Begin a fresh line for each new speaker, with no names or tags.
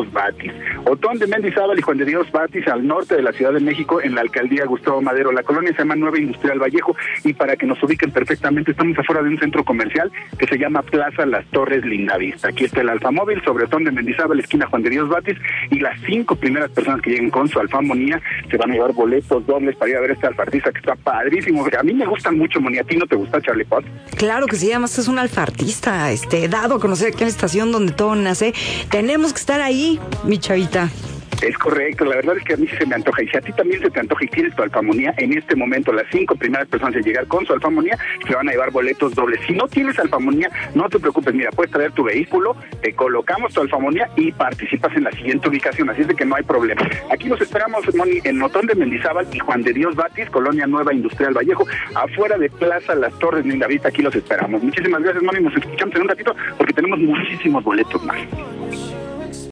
Dios Batis. Otón de Mendizábal y Juan de Dios Batis, al norte de la Ciudad de México, en la alcaldía Gustavo Madero. La colonia se llama Nueva Industrial Vallejo, y para que nos ubiquen perfectamente, estamos afuera de un centro comercial que se llama Plaza Las Torres Lindavista. Aquí está el Alfamóvil sobre Otón de Mendizábal, esquina Juan de Dios Batis, y las 5 primeras personas que lleguen con su alfamonía se van a llevar boletos dobles para ir a ver este alfartista que está padrísimo. A mí me gustan mucho, Moni. ¿A ti no te gusta, Charlie Pot?
Claro que sí, además es un alfartista, dado a conocer aquí en la estación donde todo nace. Tenemos que estar ahí, mi chavita.
Es correcto, la verdad es que a mí sí se me antoja, y si a ti también se te antoja y tienes tu alfamonía, en este momento las 5 primeras personas en llegar con su alfamonía se van a llevar boletos dobles. Si no tienes alfamonía, no te preocupes, mira, puedes traer tu vehículo, te colocamos tu alfamonía y participas en la siguiente ubicación, así es de que no hay problema. Aquí los esperamos, Moni, en Otón de Mendizábal y Juan de Dios Batis, colonia Nueva Industrial Vallejo, afuera de Plaza Las Torres Lindavista. Aquí los esperamos. Muchísimas gracias, Moni, nos escuchamos en un ratito porque tenemos muchísimos boletos más.